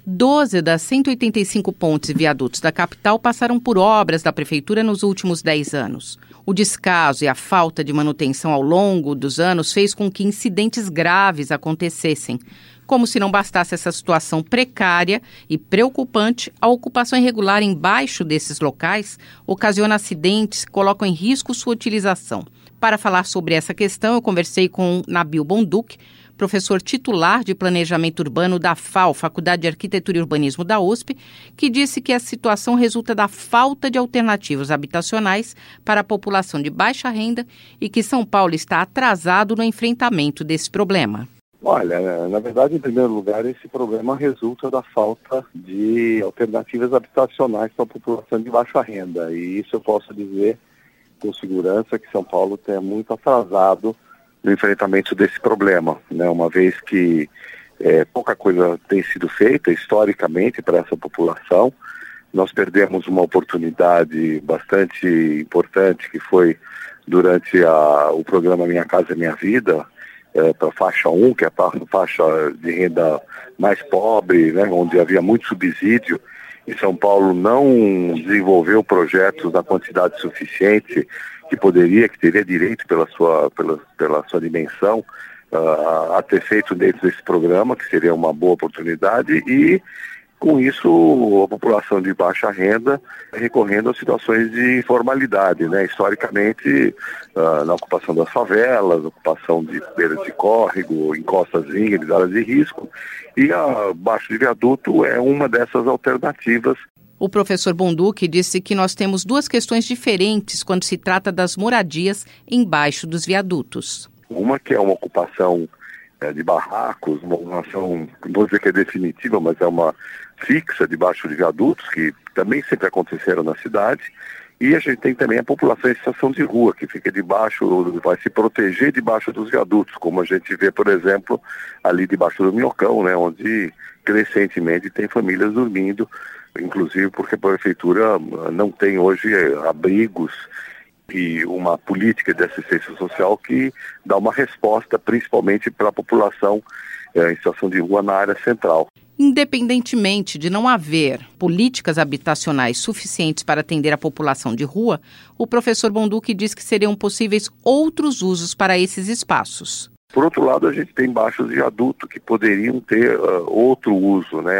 12 das 185 pontes e viadutos da capital passaram por obras da Prefeitura nos últimos 10 anos. O descaso e a falta de manutenção ao longo dos anos fez com que incidentes graves acontecessem. Como se não bastasse essa situação precária e preocupante, a ocupação irregular embaixo desses locais ocasiona acidentes que colocam em risco sua utilização. Para falar sobre essa questão, eu conversei com Nabil Bonduc, professor titular de Planejamento Urbano da FAU, Faculdade de Arquitetura e Urbanismo da USP, que disse que a situação resulta da falta de alternativas habitacionais para a população de baixa renda e que São Paulo está atrasado no enfrentamento desse problema. Olha, na verdade, em primeiro lugar, esse problema resulta da falta de alternativas habitacionais para a população de baixa renda. E isso eu posso dizer com segurança que São Paulo está muito atrasado no enfrentamento desse problema, né? Uma vez que pouca coisa tem sido feita historicamente para essa população. Nós perdemos uma oportunidade bastante importante que foi durante o programa Minha Casa Minha Vida, para a faixa 1, que é a faixa de renda mais pobre, né, onde havia muito subsídio, e São Paulo não desenvolveu projetos na quantidade suficiente que teria direito pela sua dimensão a ter feito dentro desse programa, que seria uma boa oportunidade, e com isso a população de baixa renda recorrendo a situações de informalidade, né? Historicamente, na ocupação das favelas, ocupação de beiras de córrego, encostas íngreme, áreas de risco, e abaixo de viaduto é uma dessas alternativas. O professor Bonduc disse que nós temos duas questões diferentes quando se trata das moradias embaixo dos viadutos. Uma que é uma ocupação de barracos, uma ocupação, não vou dizer que é definitiva, mas é uma fixa debaixo de viadutos, que também sempre aconteceram na cidade. E a gente tem também a população em situação de rua, que fica debaixo, vai se proteger debaixo dos viadutos, como a gente vê, por exemplo, ali debaixo do Minhocão, né, onde crescentemente tem famílias dormindo, inclusive porque a prefeitura não tem hoje abrigos e uma política de assistência social que dá uma resposta principalmente para a população em situação de rua na área central. Independentemente de não haver políticas habitacionais suficientes para atender a população de rua, o professor Bonduc diz que seriam possíveis outros usos para esses espaços. Por outro lado, a gente tem baixos de viaduto que poderiam ter outro uso, né?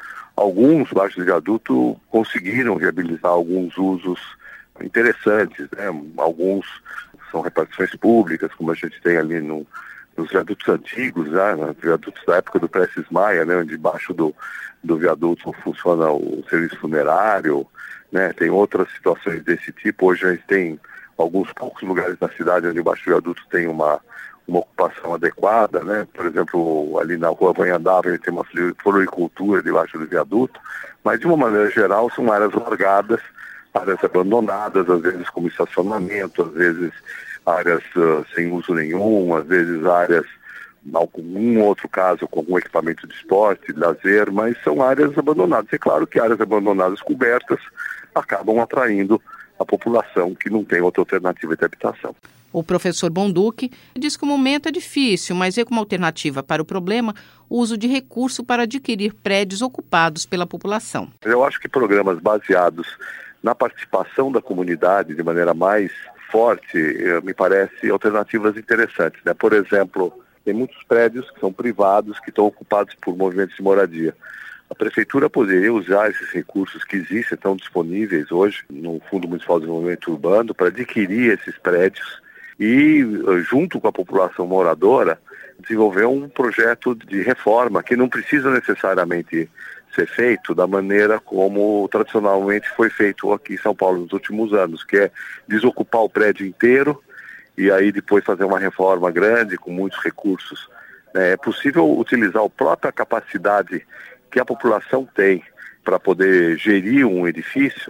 Alguns baixos de viaduto conseguiram viabilizar alguns usos interessantes, né? Alguns são repartições públicas, como a gente tem ali nos viadutos antigos, né? Viadutos da época do Prestes Maia, né? Onde debaixo do viaduto funciona o serviço funerário, né? Tem outras situações desse tipo. Hoje a gente tem alguns poucos lugares na cidade onde debaixo do viaduto tem uma ocupação adequada, né? Por exemplo, ali na rua Vanhandável a gente tem uma floricultura debaixo do viaduto, mas de uma maneira geral são áreas largadas, áreas abandonadas, às vezes como estacionamento, às vezes áreas sem uso nenhum, às vezes áreas, em algum outro caso, com algum equipamento de esporte, de lazer, mas são áreas abandonadas. É claro que áreas abandonadas cobertas acabam atraindo a população que não tem outra alternativa de habitação. O professor Bonduc diz que o momento é difícil, mas vê como alternativa para o problema o uso de recurso para adquirir prédios ocupados pela população. Eu acho que programas baseados na participação da comunidade de maneira mais forte, me parece alternativas interessantes, né? Por exemplo, tem muitos prédios que são privados, que estão ocupados por movimentos de moradia. A prefeitura poderia usar esses recursos que existem, estão disponíveis hoje no Fundo Municipal de Desenvolvimento Urbano, para adquirir esses prédios e, junto com a população moradora, desenvolver um projeto de reforma que não precisa necessariamente ser feito da maneira como tradicionalmente foi feito aqui em São Paulo nos últimos anos, que é desocupar o prédio inteiro e aí depois fazer uma reforma grande com muitos recursos. É possível utilizar a própria capacidade que a população tem para poder gerir um edifício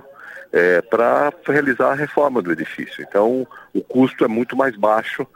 para realizar a reforma do edifício. Então, o custo é muito mais baixo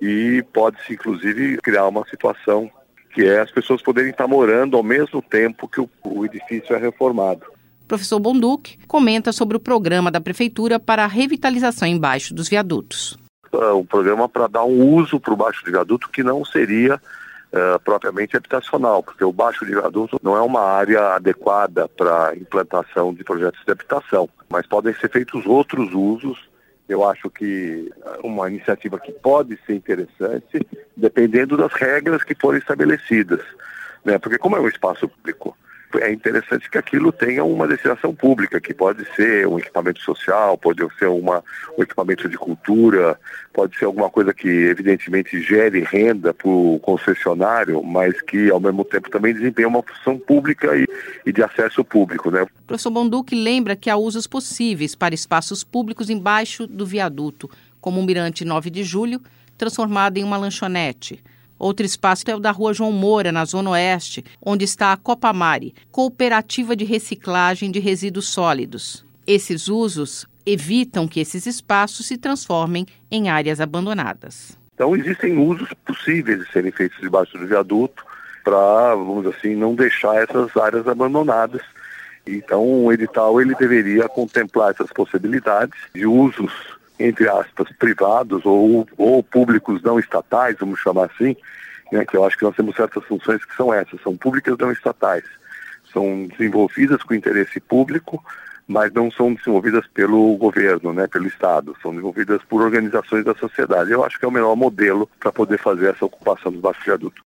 e pode-se, inclusive, criar uma situação que é as pessoas poderem estar morando ao mesmo tempo que o edifício é reformado. O professor Bonduc comenta sobre o programa da Prefeitura para a revitalização embaixo dos viadutos. Um programa para dar um uso para o baixo de viaduto que não seria propriamente habitacional, porque o baixo de viaduto não é uma área adequada para implantação de projetos de habitação, mas podem ser feitos outros usos. Eu acho que uma iniciativa que pode ser interessante, dependendo das regras que forem estabelecidas, né? Porque como é um espaço público, é interessante que aquilo tenha uma destinação pública, que pode ser um equipamento social, pode ser um equipamento de cultura, pode ser alguma coisa que evidentemente gere renda para o concessionário, mas que ao mesmo tempo também desempenha uma função pública e de acesso público, né? O professor Bonduc lembra que há usos possíveis para espaços públicos embaixo do viaduto, como o Mirante 9 de Julho, transformado em uma lanchonete. Outro espaço é o da Rua João Moura, na Zona Oeste, onde está a Copamare, cooperativa de reciclagem de resíduos sólidos. Esses usos evitam que esses espaços se transformem em áreas abandonadas. Então existem usos possíveis de serem feitos debaixo do viaduto para, vamos dizer assim, não deixar essas áreas abandonadas. Então o edital ele deveria contemplar essas possibilidades de usos, entre aspas, privados ou públicos não estatais, vamos chamar assim, né, que eu acho que nós temos certas funções que são essas, são públicas não estatais, são desenvolvidas com interesse público, mas não são desenvolvidas pelo governo, né, pelo Estado, são desenvolvidas por organizações da sociedade. Eu acho que é o melhor modelo para poder fazer essa ocupação do baixo viaduto.